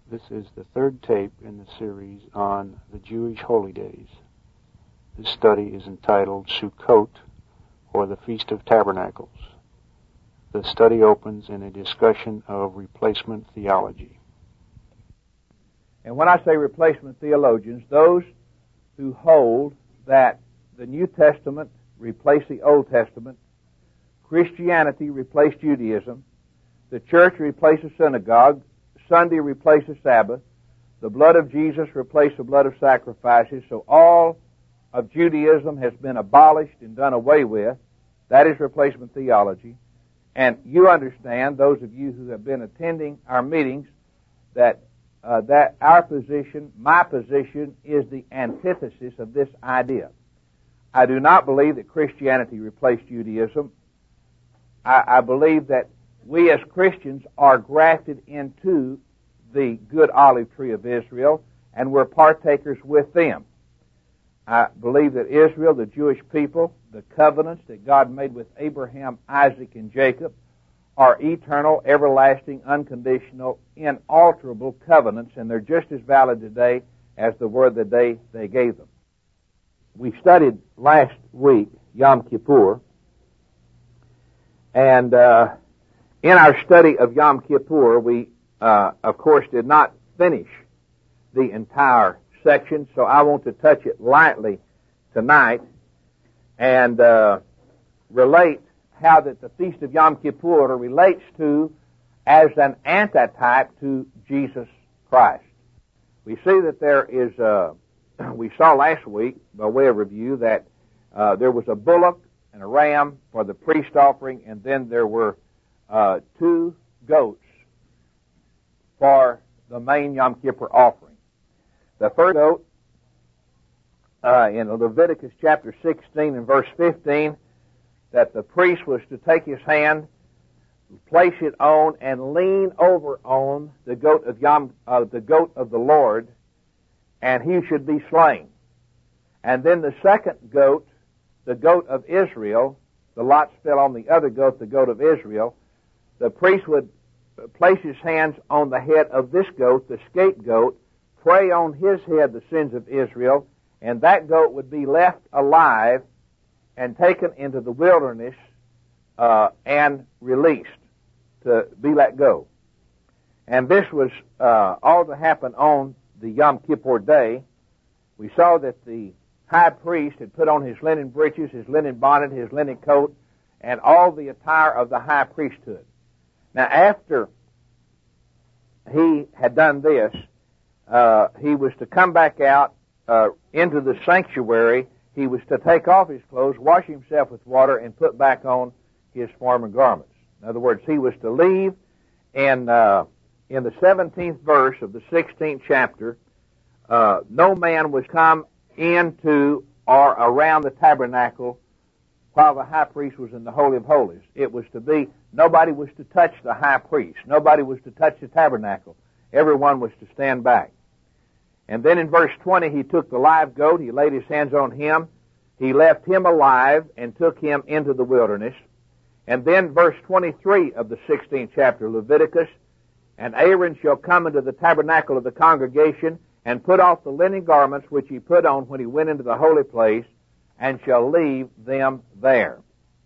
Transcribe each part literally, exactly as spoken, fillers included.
This is the third tape in the series on the Jewish holy days. This study is entitled Sukkot, or the Feast of Tabernacles. The study opens in a discussion of replacement theology. And when I say replacement theologians, those who hold that the New Testament replaced the Old Testament, Christianity replaced Judaism, the church replaced the synagogue, Sunday replaced the Sabbath, the blood of Jesus replaced the blood of sacrifices, so all of Judaism has been abolished and done away with. That is replacement theology. And you understand, those of you who have been attending our meetings, that uh, that our position, my position, is the antithesis of this idea. I do not believe that Christianity replaced Judaism. I, I believe that we as Christians are grafted into the good olive tree of Israel, and we're partakers with them. I believe that Israel, the Jewish people, the covenants that God made with Abraham, Isaac, and Jacob, are eternal, everlasting, unconditional, inalterable covenants, and they're just as valid today as the were the day they gave them. We studied last week Yom Kippur, and uh, in our study of Yom Kippur, we, uh, of course, did not finish the entire section, so I want to touch it lightly tonight and uh, relate how that the Feast of Yom Kippur relates to as an antitype to Jesus Christ. We see that there is, uh, we saw last week, by way of review, that uh, there was a bullock and a ram for the priest offering, and then there were uh, two goats for the main Yom Kippur offering. The first goat, uh, in Leviticus chapter sixteen and verse fifteen, that the priest was to take his hand, place it on, and lean over on the goat of Yom, uh, the goat of the Lord, and he should be slain. And then the second goat, the goat of Israel, the lots fell on the other goat, the goat of Israel. The priest would place his hands on the head of this goat, the scapegoat, pray on his head the sins of Israel, and that goat would be left alive and taken into the wilderness uh, and released to be let go. And this was uh, all to happen on the Yom Kippur day. We saw that the high priest had put on his linen breeches, his linen bonnet, his linen coat, and all the attire of the high priesthood. Now, after he had done this, uh, he was to come back out uh, into the sanctuary. He was to take off his clothes, wash himself with water, and put back on his former garments. In other words, he was to leave. And uh, in the seventeenth verse of the sixteenth chapter, uh, no man was come into or around the tabernacle while the high priest was in the Holy of Holies. It was to be, nobody was to touch the high priest. Nobody was to touch the tabernacle. Everyone was to stand back. And then in verse twenty, he took the live goat, he laid his hands on him, he left him alive and took him into the wilderness. And then verse twenty-three of the sixteenth chapter of Leviticus, and Aaron shall come into the tabernacle of the congregation and put off the linen garments which he put on when he went into the holy place, and shall leave them there.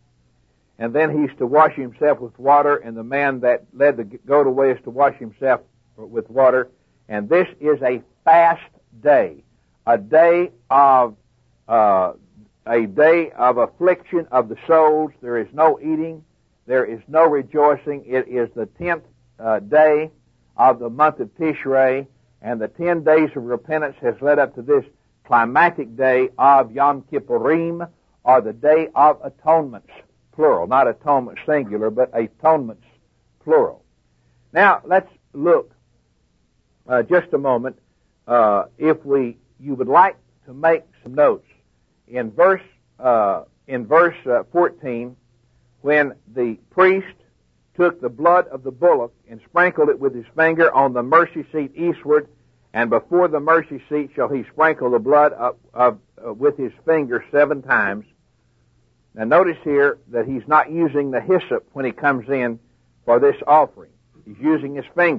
And then he's to wash himself with water, and the man that led the goat away is to wash himself with water. And this is a fast day, a day of uh, a day of affliction of the souls. There is no eating, there is no rejoicing. It is the tenth uh, day of the month of Tishrei, and the ten days of repentance has led up to this climactic day of Yom Kippurim, or the Day of Atonements, plural, not atonement singular, but atonements, plural. Now, let's look uh, just a moment. Uh, if we, you would like to make some notes in verse uh, in verse uh, fourteen, when the priest took the blood of the bullock and sprinkled it with his finger on the mercy seat eastward, and before the mercy seat shall he sprinkle the blood of, of, uh, with his finger seven times. Now notice here that he's not using the hyssop when he comes in for this offering. He's using his finger.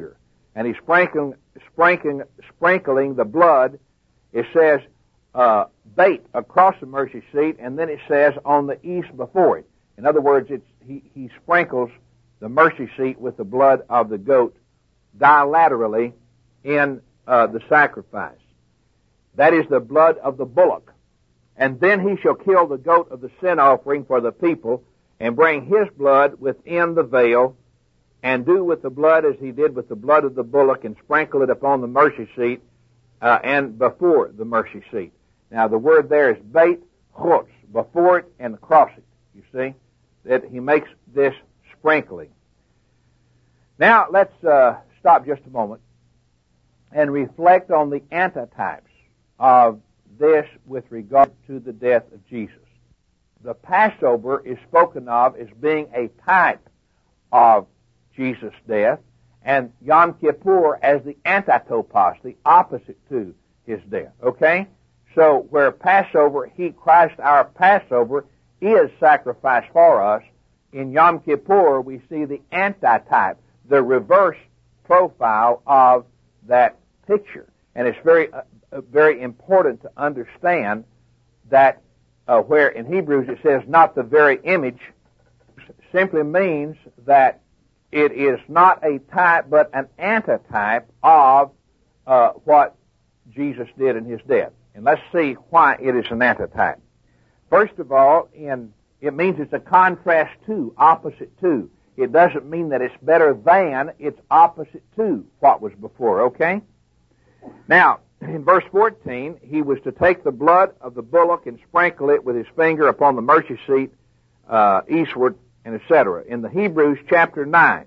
and he's sprinkling, sprinkling, sprinkling the blood. It says uh, bait across the mercy seat, and then it says on the east before it. In other words, it's, he, he sprinkles the mercy seat with the blood of the goat bilaterally in uh, the sacrifice. That is the blood of the bullock. And then he shall kill the goat of the sin offering for the people, and bring his blood within the veil, and do with the blood as he did with the blood of the bullock, and sprinkle it upon the mercy seat, uh, and before the mercy seat. Now the word there is beit chutz, before it and across it. You see? That he makes this sprinkling. Now let's uh, stop just a moment and reflect on the antitypes of this with regard to the death of Jesus. The Passover is spoken of as being a type of Jesus' death, and Yom Kippur as the antitopos, the opposite to his death. Okay? So where Passover, he, Christ our Passover, is sacrificed for us, in Yom Kippur we see the antitype, the reverse profile of that picture. And it's very, uh, very important to understand that uh, where in Hebrews it says not the very image, simply means that it is not a type but an antitype of uh, what Jesus did in his death. And let's see why it is an antitype. First of all, in it means it's a contrast to, opposite to. It doesn't mean that it's better than, it's opposite to what was before, okay? Now, in verse fourteen, he was to take the blood of the bullock and sprinkle it with his finger upon the mercy seat uh, eastward, and et cetera. In the Hebrews chapter nine,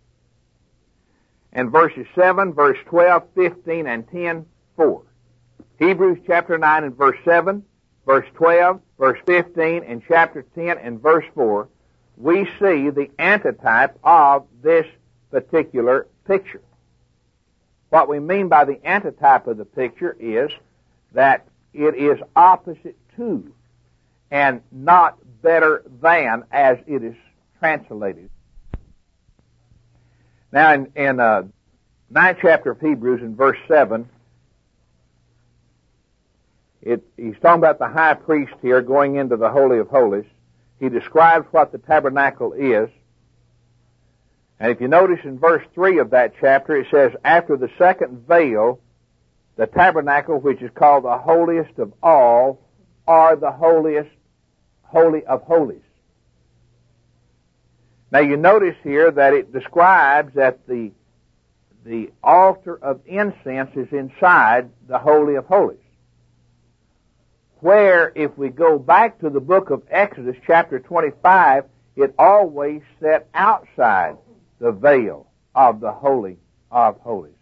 and verses seven, verse twelve, fifteen, and ten, four. Hebrews chapter nine and verse seven, verse twelve, verse fifteen, and chapter ten and verse four, we see the antitype of this particular picture. What we mean by the antitype of the picture is that it is opposite to and not better than as it is translated. Now in, in uh, ninth chapter of Hebrews in verse seven, it, he's talking about the high priest here going into the Holy of Holies. He describes what the tabernacle is. And if you notice in verse three of that chapter, it says, after the second veil, the tabernacle, which is called the holiest of all, or the holiest, holy of holies. Now you notice here that it describes that the, the altar of incense is inside the Holy of Holies. Where, if we go back to the book of Exodus, chapter twenty-five, it always set outside the veil of the Holy of Holies.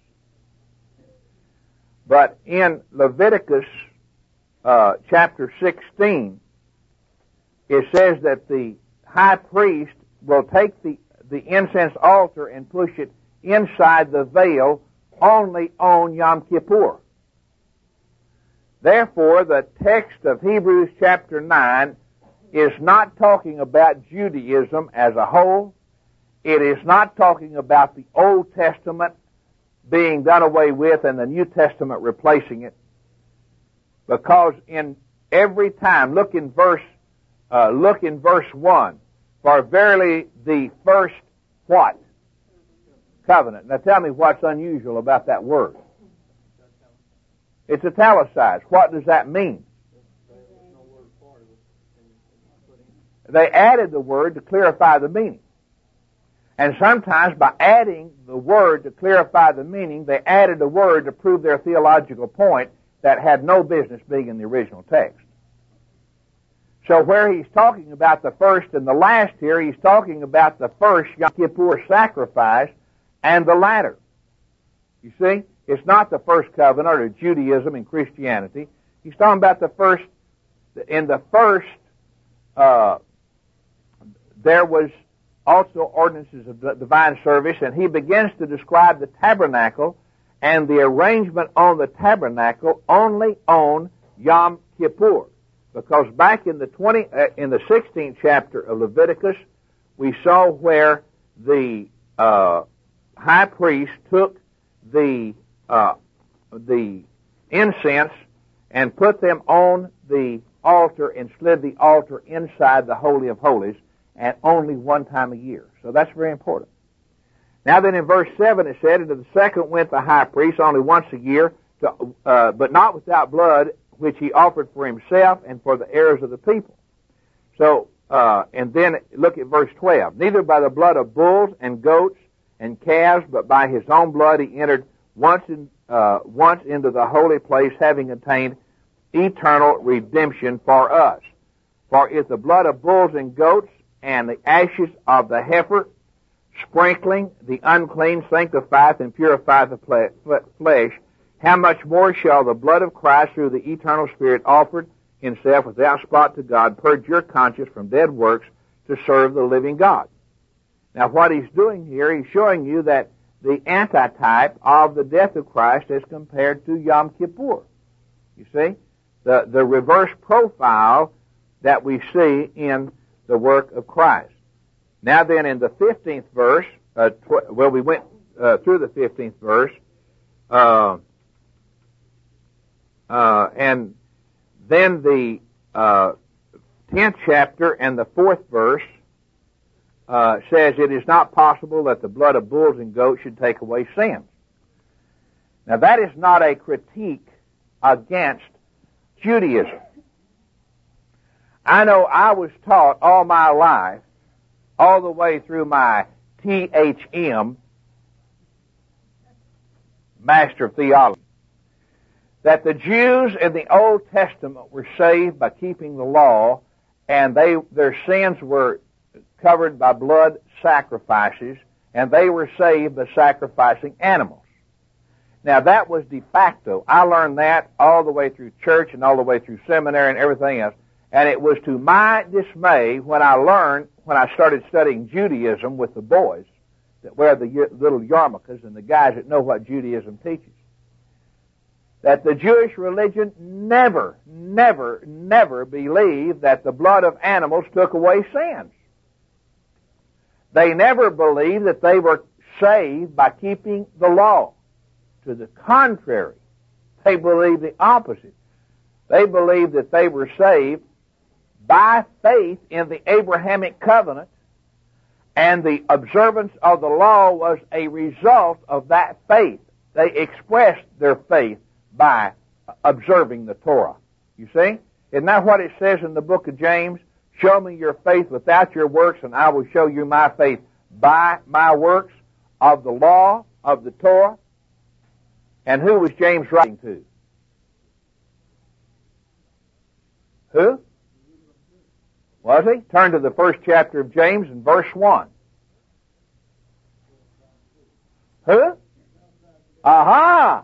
But in Leviticus uh, chapter sixteen, it says that the high priest will take the, the incense altar and push it inside the veil only on Yom Kippur. Therefore, the text of Hebrews chapter nine is not talking about Judaism as a whole. It is not talking about the Old Testament being done away with and the New Testament replacing it. Because in every time, look in verse, uh, look in verse one, for verily the first what? Covenant. Now tell me what's unusual about that word. It's italicized. What does that mean? They added the word to clarify the meaning. And sometimes by adding the word to clarify the meaning, they added a word to prove their theological point that had no business being in the original text. So where he's talking about the first and the last here, he's talking about the first Yom Kippur sacrifice and the latter. You see? It's not the first covenant or Judaism and Christianity. He's talking about the first, in the first, uh, there was also ordinances of divine service, and he begins to describe the tabernacle and the arrangement on the tabernacle only on Yom Kippur. Because back in the twenty, uh, in the sixteenth chapter of Leviticus, we saw where the uh, high priest took the uh, the incense and put them on the altar and slid the altar inside the Holy of Holies, and only one time a year. So that's very important. Now then in verse seven it said, "Into the second went the high priest only once a year, to, uh, but not without blood, which he offered for himself and for the errors of the people." So, uh, and then look at verse twelve. "Neither by the blood of bulls and goats and calves, but by his own blood he entered once in, uh, once into the holy place, having attained eternal redemption for us. For if the blood of bulls and goats and the ashes of the heifer, sprinkling the unclean, sanctifieth and purifieth the flesh, how much more shall the blood of Christ through the eternal Spirit offered himself without spot to God purge your conscience from dead works to serve the living God?" Now what he's doing here, he's showing you that the antitype of the death of Christ as compared to Yom Kippur. You see? The, the reverse profile that we see in the work of Christ. Now then in the fifteenth verse, uh, tw- well we went uh, through the fifteenth verse, uh, uh, and then the uh, tenth chapter and the fourth verse uh, says, "It is not possible that the blood of bulls and goats should take away sins." Now that is not a critique against Judaism. I know I was taught all my life, all the way through my T H M, Master of Theology, that the Jews in the Old Testament were saved by keeping the law, and they their sins were covered by blood sacrifices, and they were saved by sacrificing animals. Now that was de facto. I learned that all the way through church and all the way through seminary and everything else. And it was to my dismay when I learned, when I started studying Judaism with the boys that wear the little yarmulkes and the guys that know what Judaism teaches, that the Jewish religion never, never, never believed that the blood of animals took away sins. They never believed that they were saved by keeping the law. To the contrary, they believed the opposite. They believed that they were saved by faith in the Abrahamic covenant, and the observance of the law was a result of that faith. They expressed their faith by observing the Torah. You see? Isn't that what it says in the book of James? "Show me your faith without your works, and I will show you my faith by my works of the law, of the Torah." And who was James writing to? Who? Was he? Turn to the first chapter of James and verse one. Who? Aha!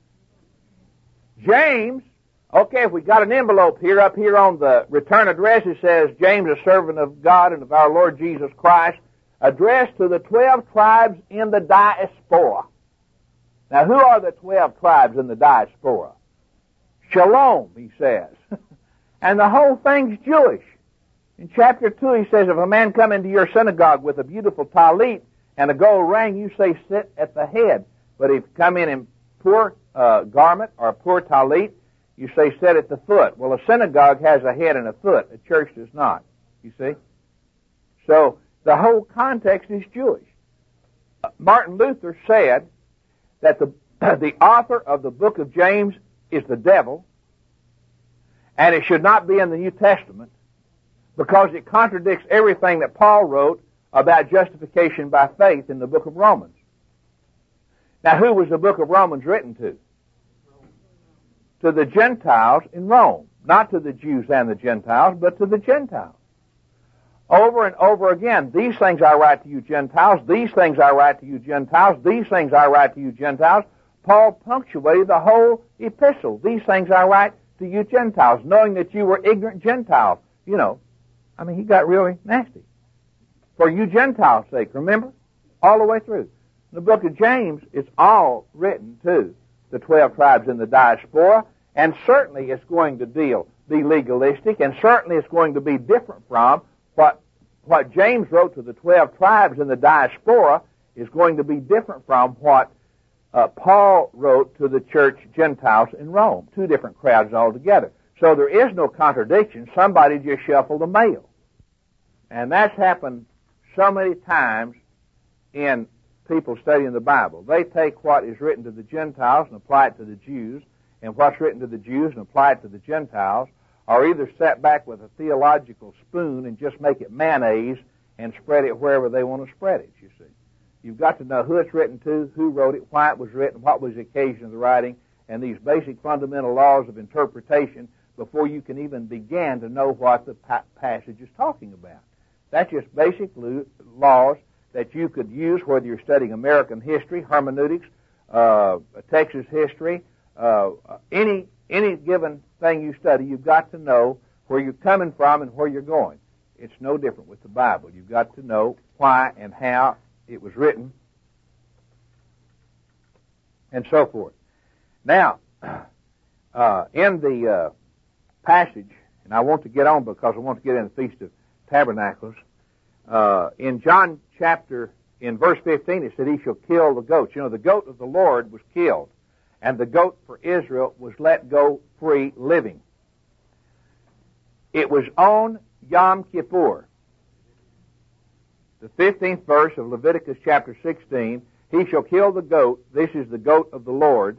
James. Okay, if we got an envelope here, up here on the return address, it says, "James, a servant of God and of our Lord Jesus Christ, addressed to the twelve tribes in the diaspora." Now, who are the twelve tribes in the diaspora? Shalom, he says. And the whole thing's Jewish. In chapter two, he says, "If a man come into your synagogue with a beautiful talit and a gold ring, you say, sit at the head. But if you come in in poor uh, garment or poor talit, you say, sit at the foot." Well, a synagogue has a head and a foot. A church does not. You see? So, the whole context is Jewish. Martin Luther said that the, the author of the book of James is the devil, and it should not be in the New Testament because it contradicts everything that Paul wrote about justification by faith in the book of Romans. Now, who was the book of Romans written to? To the Gentiles in Rome. Not to the Jews and the Gentiles, but to the Gentiles. Over and over again, "These things I write to you Gentiles, these things I write to you Gentiles, these things I write to you Gentiles." Paul punctuated the whole epistle. "These things I write to you Gentiles, knowing that you were ignorant Gentiles." You know, I mean, he got really nasty. "For you Gentiles' sake," remember? All the way through. The book of James is all written to the twelve tribes in the diaspora, and certainly it's going to deal, be legalistic, and certainly it's going to be different from What, what James wrote to the twelve tribes in the diaspora is going to be different from what uh, Paul wrote to the church Gentiles in Rome, two different crowds altogether. So there is no contradiction. Somebody just shuffled the mail. And that's happened so many times in people studying the Bible. They take what is written to the Gentiles and apply it to the Jews, and what's written to the Jews and apply it to the Gentiles, or either sit back with a theological spoon and just make it mayonnaise and spread it wherever they want to spread it, you see. You've got to know who it's written to, who wrote it, why it was written, what was the occasion of the writing, and these basic fundamental laws of interpretation before you can even begin to know what the pa- passage is talking about. That's just basic lo- laws that you could use whether you're studying American history, hermeneutics, uh, Texas history, uh, any any given thing you study. You've got to know where you're coming from and where you're going. It's no different with the Bible. You've got to know why and how it was written, and so forth. Now, uh, in the uh, passage, and I want to get on because I want to get in the Feast of Tabernacles, uh, in John chapter, in verse fifteen, it said, he shall kill the goats. You know, the goat of the Lord was killed, and the goat for Israel was let go free living. It was on Yom Kippur, the fifteenth verse of Leviticus chapter sixteen, he shall kill the goat, this is the goat of the Lord,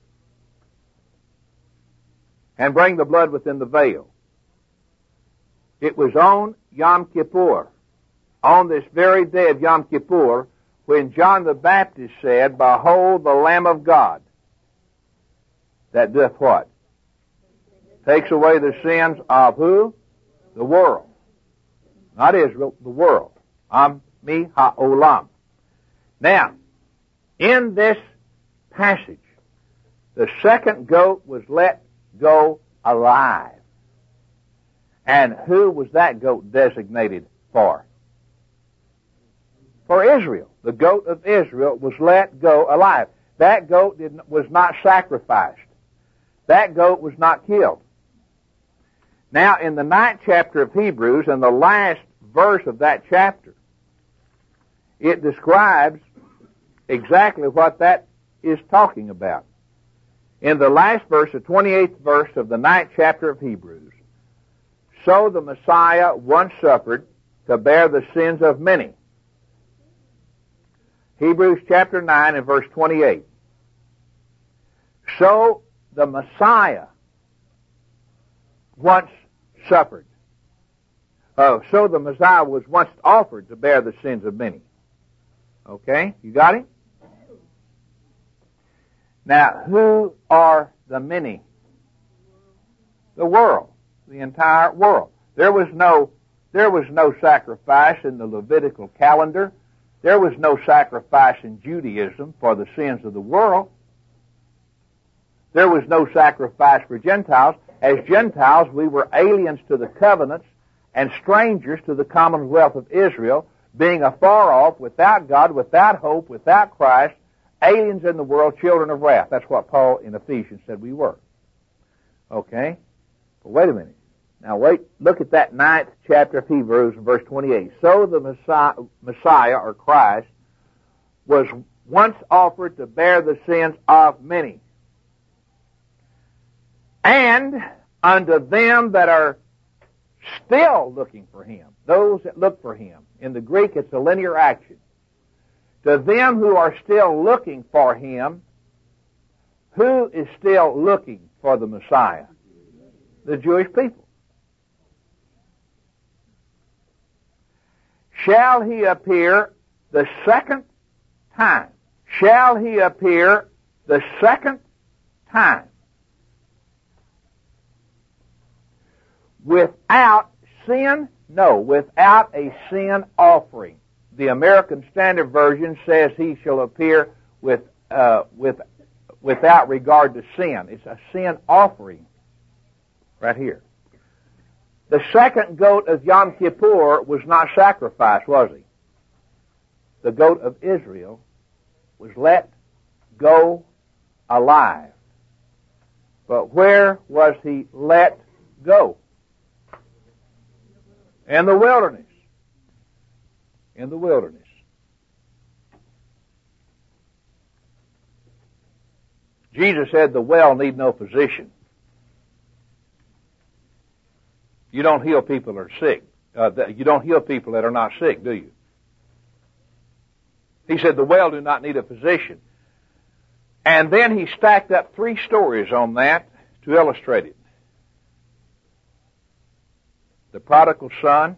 and bring the blood within the veil. It was on Yom Kippur, on this very day of Yom Kippur, when John the Baptist said, behold the Lamb of God, that doth what? Takes away the sins of who? The world. Not Israel, the world. Am mi ha'olam. Now, in this passage, the second goat was let go alive. And who was that goat designated for? For Israel. The goat of Israel was let go alive. That goat did, was not sacrificed. That goat was not killed. Now, in the ninth chapter of Hebrews, and the last verse of that chapter, it describes exactly what that is talking about. In the last verse, the twenty-eighth verse of the ninth chapter of Hebrews, so the Messiah once suffered to bear the sins of many. Hebrews chapter nine and verse twenty-eight. So the Messiah once suffered. Oh, so the Messiah was once offered to bear the sins of many. Okay, you got it? Now, who are the many? The world, the entire world. There was no, there was no sacrifice in the Levitical calendar. There was no sacrifice in Judaism for the sins of the world. There was no sacrifice for Gentiles. As Gentiles, we were aliens to the covenants and strangers to the commonwealth of Israel, being afar off, without God, without hope, without Christ, aliens in the world, children of wrath. That's what Paul in Ephesians said we were. Okay? But wait a minute. Now wait, look at that ninth chapter of Hebrews, verse twenty-eight. So the Messiah, Messiah, or Christ, was once offered to bear the sins of many. And unto them that are still looking for Him, those that look for Him. In the Greek, it's a linear action. To them who are still looking for Him, who is still looking for the Messiah? The Jewish people. Shall He appear the second time? Shall He appear the second time without sin? No, without a sin offering. The American Standard Version says He shall appear with uh, with without regard to sin. It's a sin offering right here. The second goat of Yom Kippur was not sacrificed, was he? The goat of Israel was let go alive. But where was he let go? In the wilderness. In the wilderness. Jesus said the well need no physician. You don't heal people that are sick. Uh, that you don't heal people that are not sick, do you? He said the well do not need a physician. And then he stacked up three stories on that to illustrate it. The prodigal son,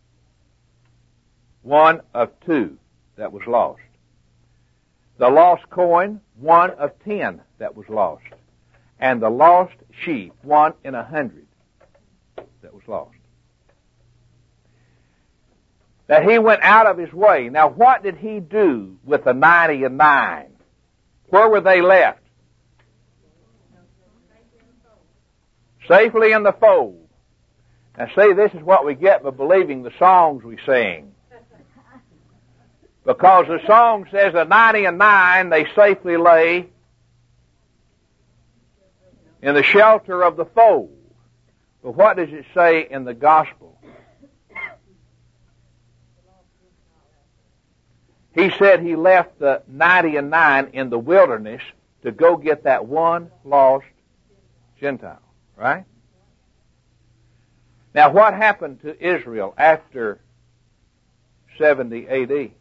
one of two that was lost. The lost coin, one of ten that was lost. And the lost sheep, one in a hundred that was lost. That he went out of his way. Now what did he do with the ninety and nine? Where were they left? Safely in the fold. Now see, this is what we get by believing the songs we sing. Because the song says the ninety and nine, they safely lay in the shelter of the fold. But what does it say in the gospel? He said he left the ninety and nine in the wilderness to go get that one lost Gentile. Right? Now what happened to Israel after seventy A D?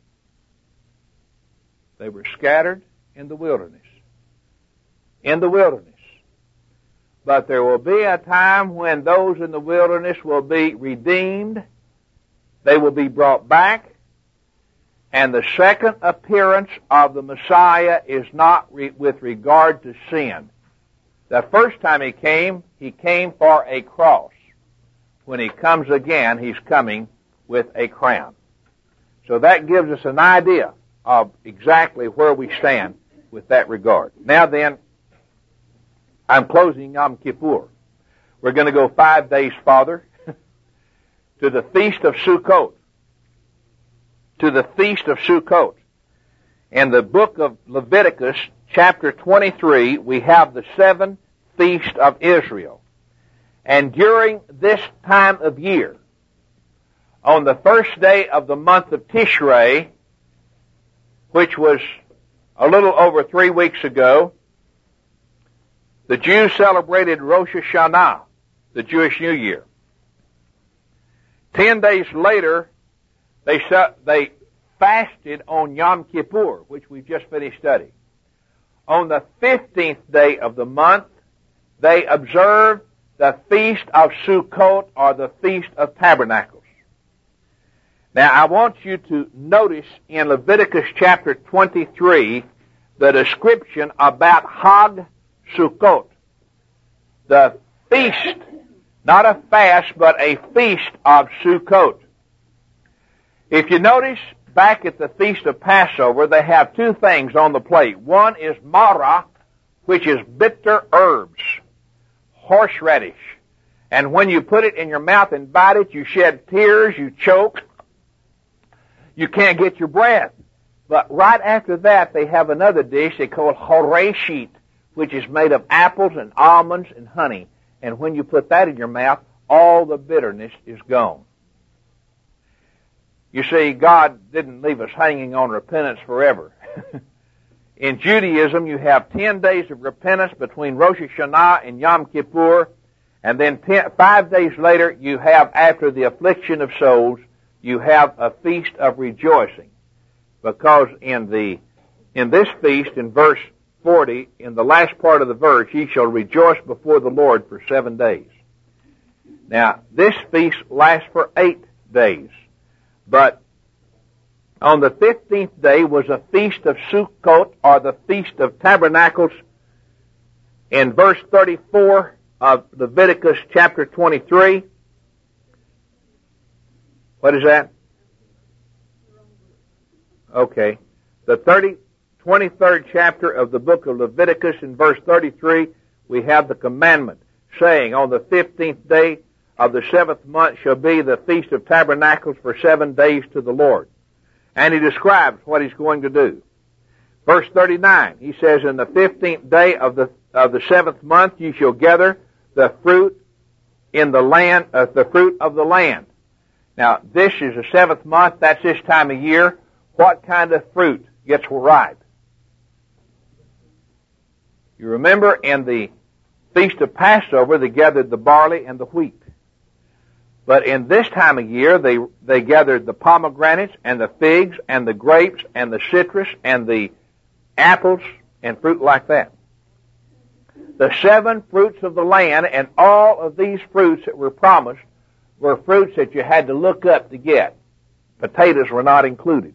They were scattered in the wilderness. In the wilderness. But there will be a time when those in the wilderness will be redeemed. They will be brought back. And the second appearance of the Messiah is not re- with regard to sin. The first time he came, he came for a cross. When he comes again, he's coming with a crown. So that gives us an idea of exactly where we stand with that regard. Now then, I'm closing Yom Kippur. We're going to go five days farther to the Feast of Sukkot. To the Feast of Sukkot. In the book of Leviticus, chapter twenty-three, we have the seven feasts of Israel. And during this time of year, on the first day of the month of Tishrei, which was a little over three weeks ago, the Jews celebrated Rosh Hashanah, the Jewish New Year. Ten days later, they they fasted on Yom Kippur, which we've just finished studying. On the fifteenth day of the month, they observed the Feast of Sukkot, or the Feast of Tabernacles. Now, I want you to notice in Leviticus chapter twenty-three the description about Hag Sukkot, the feast, not a fast, but a feast of Sukkot. If you notice, back at the Feast of Passover, they have two things on the plate. One is marah, which is bitter herbs, horseradish. And when you put it in your mouth and bite it, you shed tears, you choke, you can't get your breath. But right after that, they have another dish they call horeshit, which is made of apples and almonds and honey. And when you put that in your mouth, all the bitterness is gone. You see, God didn't leave us hanging on repentance forever. In Judaism, you have ten days of repentance between Rosh Hashanah and Yom Kippur, and then ten, five days later, you have, after the affliction of souls, you have a feast of rejoicing. Because in the in this feast, in verse forty, in the last part of the verse, ye shall rejoice before the Lord for seven days. Now, this feast lasts for eight days. But on the fifteenth day was a Feast of Sukkot, or the Feast of Tabernacles. In verse thirty-four of Leviticus chapter twenty-three. What is that? Okay. The thirty, twenty-third chapter of the book of Leviticus, in verse thirty-three, we have the commandment saying, on the fifteenth day of the seventh month shall be the Feast of Tabernacles for seven days to the Lord. And he describes what he's going to do. Verse thirty-nine, he says, in the fifteenth day of the of the seventh month ye shall gather the fruit in the land, uh, the fruit of the land. Now, this is the seventh month, that's this time of year. What kind of fruit gets ripe? You remember in the Feast of Passover, they gathered the barley and the wheat. But in this time of year, they, they gathered the pomegranates and the figs and the grapes and the citrus and the apples and fruit like that. The seven fruits of the land, and all of these fruits that were promised were fruits that you had to look up to get. Potatoes were not included.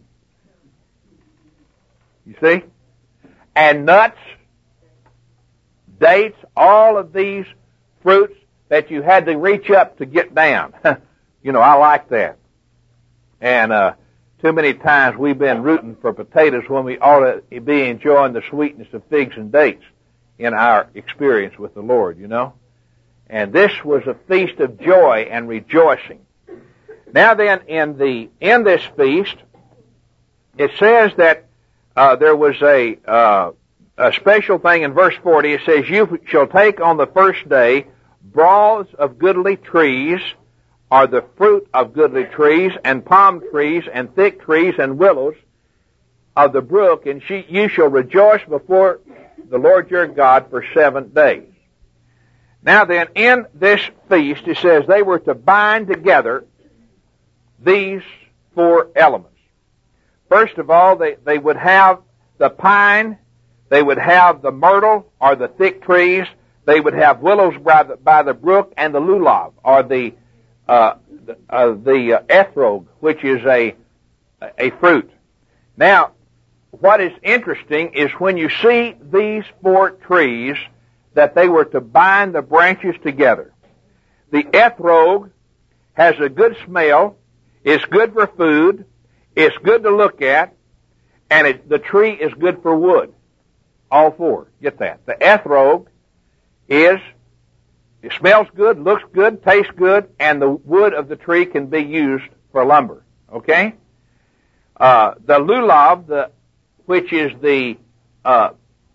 You see? And nuts, dates, all of these fruits that you had to reach up to get down. You know, I like that. And uh, too many times we've been rooting for potatoes when we ought to be enjoying the sweetness of figs and dates in our experience with the Lord, you know. And this was a feast of joy and rejoicing. Now then, in the in this feast, it says that uh, there was a uh, a special thing in verse forty. It says, "You shall take on the first day broths of goodly trees, or the fruit of goodly trees, and palm trees, and thick trees, and willows of the brook, and she, you shall rejoice before the Lord your God for seven days." Now then, in this feast, it says they were to bind together these four elements. First of all, they, they would have the pine, they would have the myrtle, or the thick trees, they would have willows by the, by the brook, and the lulav, or the uh, the, uh, the uh, ethrog, which is a a fruit. Now, what is interesting is when you see these four trees, that they were to bind the branches together. The ethrog has a good smell, it's good for food, it's good to look at, and it, the tree is good for wood. All four. Get that. The ethrog is, it smells good, looks good, tastes good, and the wood of the tree can be used for lumber. Okay? Uh, the lulav, the, which is the uh,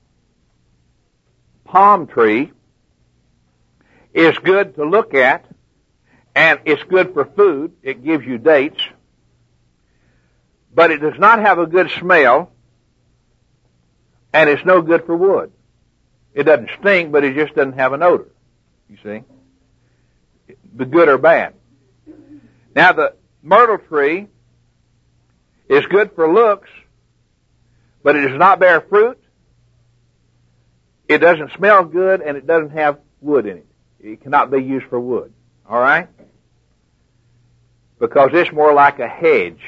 palm tree, is good to look at, and it's good for food. It gives you dates. But it does not have a good smell, and it's no good for wood. It doesn't stink, but it just doesn't have an odor, you see. The good or bad. Now, the myrtle tree is good for looks, but it does not bear fruit. It doesn't smell good, and it doesn't have wood in it. It cannot be used for wood. All right? Because it's more like a hedge.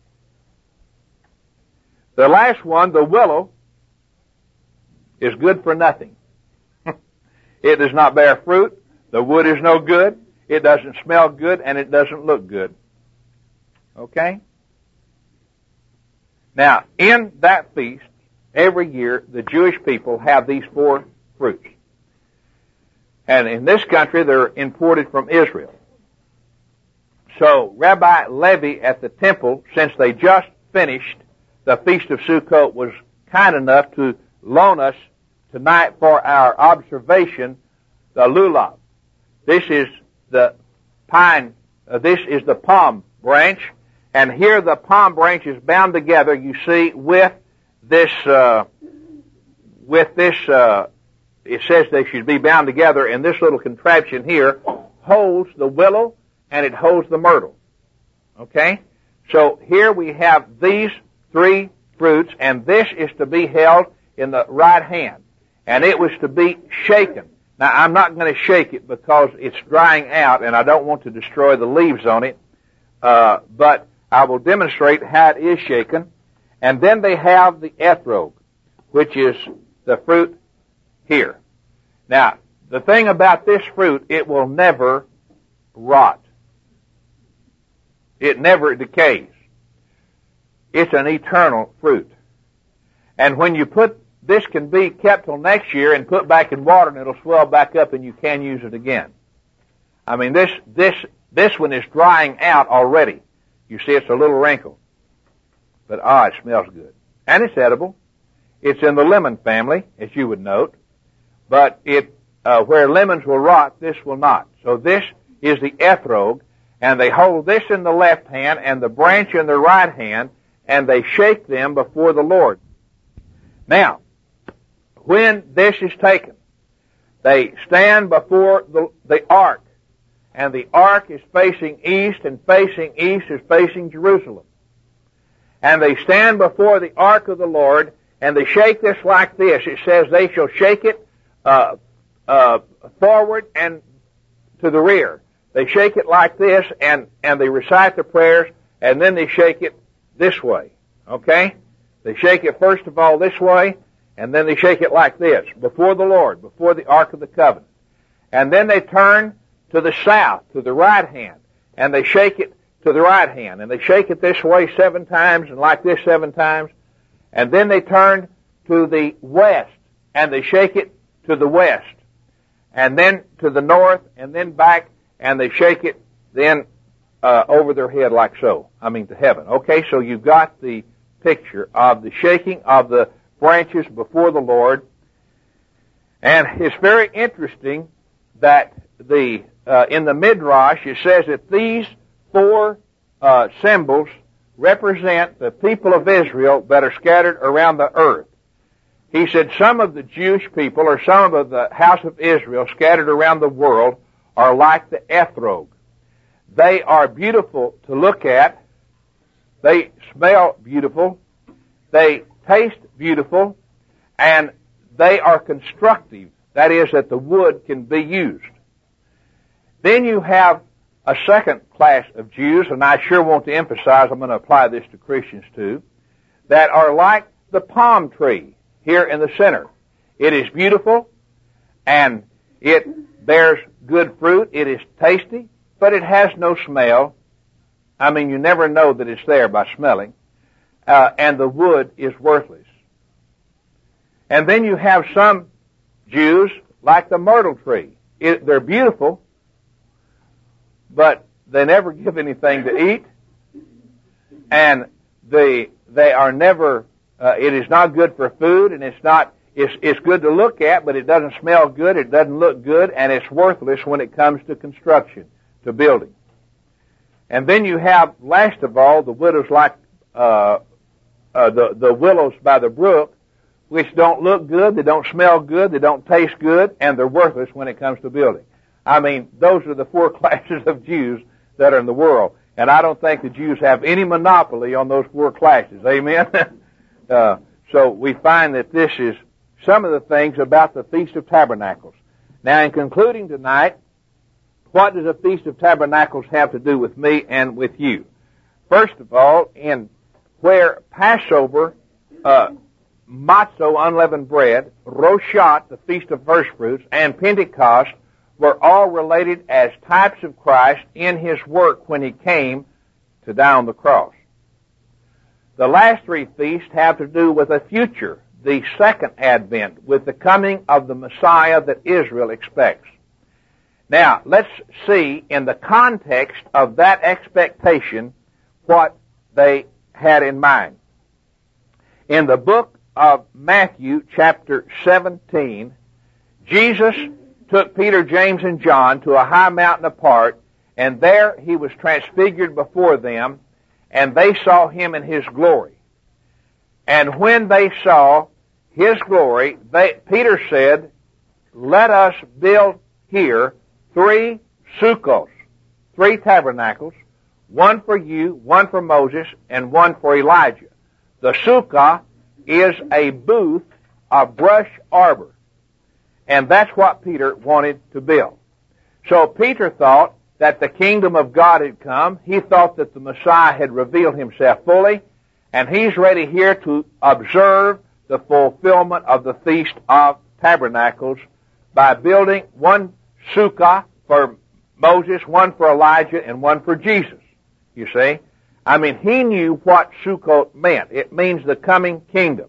The last one, the willow, is good for nothing. It does not bear fruit. The wood is no good. It doesn't smell good, and it doesn't look good. Okay? Now, in that feast, every year, the Jewish people have these four fruits. And in this country, they're imported from Israel. So, Rabbi Levi at the temple, since they just finished the Feast of Sukkot, was kind enough to loan us tonight for our observation the lulav. This is the pine, uh, this is the palm branch, and here the palm branch is bound together, you see, with this, uh, with this, uh, it says they should be bound together, and this little contraption here holds the willow and it holds the myrtle. Okay? So here we have these three fruits, and this is to be held in the right hand. And it was to be shaken. Now, I'm not going to shake it because it's drying out, and I don't want to destroy the leaves on it, uh, but I will demonstrate how it is shaken. And then they have the ethrog, which is the fruit here. Now, the thing about this fruit, it will never rot. It never decays. It's an eternal fruit. And when you put, this can be kept till next year and put back in water, and it'll swell back up and you can use it again. I mean, this, this, this one is drying out already. You see, it's a little wrinkled. But, ah, it smells good. And it's edible. It's in the lemon family, as you would note. But it, uh, where lemons will rot, this will not. So this is the ethrog, and they hold this in the left hand and the branch in the right hand, and they shake them before the Lord. Now, when this is taken, they stand before the, the ark, and the ark is facing east, and facing east is facing Jerusalem. And they stand before the ark of the Lord, and they shake this like this. It says they shall shake it uh, uh, forward and to the rear. They shake it like this, and, and they recite the prayers, and then they shake it this way. Okay? They shake it first of all this way, and then they shake it like this, before the Lord, before the Ark of the Covenant. And then they turn to the south, to the right hand, and they shake it to the right hand, and they shake it this way seven times, and like this seven times, and then they turn to the west, and they shake it to the west, and then to the north, and then back, and they shake it then uh, over their head like so. I mean to heaven. Okay, so you've got the picture of the shaking of the branches before the Lord. And it's very interesting that the uh, in the Midrash it says that these four uh, symbols represent the people of Israel that are scattered around the earth. He said some of the Jewish people or some of the house of Israel scattered around the world are like the etrog. They are beautiful to look at. They smell beautiful. They taste beautiful. And they are constructive. That is, that the wood can be used. Then you have a second class of Jews, and I sure want to emphasize, I'm going to apply this to Christians too, that are like the palm tree here in the center. It is beautiful, and it bears good fruit. It is tasty, but it has no smell. I mean, you never know that it's there by smelling. Uh, and the wood is worthless. And then you have some Jews like the myrtle tree. It, they're beautiful, but they never give anything to eat, and they they are never. Uh, it is not good for food, and it's not. It's it's good to look at, but it doesn't smell good. It doesn't look good, and it's worthless when it comes to construction, to building. And then you have, last of all, the widows like uh, uh, the the willows by the brook, which don't look good, they don't smell good, they don't taste good, and they're worthless when it comes to building. I mean, those are the four classes of Jews that are in the world. And I don't think the Jews have any monopoly on those four classes. Amen? uh, so we find that this is some of the things about the Feast of Tabernacles. Now, in concluding tonight, what does the Feast of Tabernacles have to do with me and with you? First of all, in where Passover, uh, Matzo, unleavened bread, Roshat, the Feast of First Fruits, and Pentecost were all related as types of Christ in His work when He came to die on the cross. The last three feasts have to do with a future, the second advent, with the coming of the Messiah that Israel expects. Now, let's see in the context of that expectation what they had in mind. In the book of Matthew, chapter seventeen, Jesus took Peter, James, and John to a high mountain apart, and there He was transfigured before them, and they saw Him in His glory. And when they saw His glory, they, Peter said, "Let us build here three sukkos, three tabernacles, one for you, one for Moses, and one for Elijah." The sukkah is a booth, a brush arbor. And that's what Peter wanted to build. So Peter thought that the kingdom of God had come. He thought that the Messiah had revealed Himself fully, and he's ready here to observe the fulfillment of the Feast of Tabernacles by building one sukkah for Moses, one for Elijah, and one for Jesus. You see? I mean, he knew what Sukkot meant. It means the coming kingdom.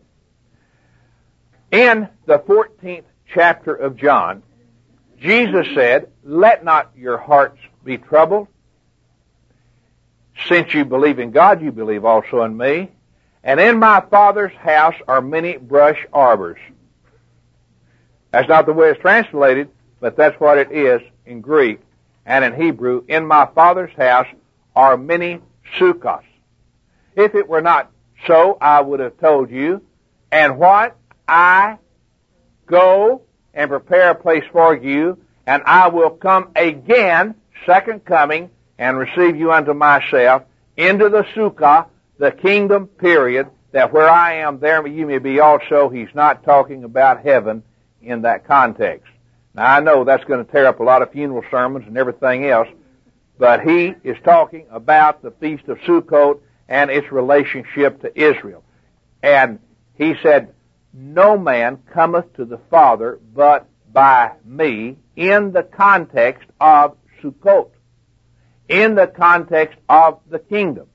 In the fourteenth chapter of John, Jesus said, "Let not your hearts be troubled. Since you believe in God, you believe also in me. And in my Father's house are many brush arbors." That's not the way it's translated, but that's what it is in Greek and in Hebrew. In my Father's house are many sukkahs. If it were not so, I would have told you. And what? I Go and prepare a place for you, and I will come again, second coming, and receive you unto myself, into the sukkah, the kingdom period, that where I am, there you may be also. He's not talking about heaven in that context. Now, I know that's going to tear up a lot of funeral sermons and everything else, but he is talking about the Feast of Sukkot and its relationship to Israel. And he said, no man cometh to the Father but by me, in the context of Sukkot, in the context of the kingdom.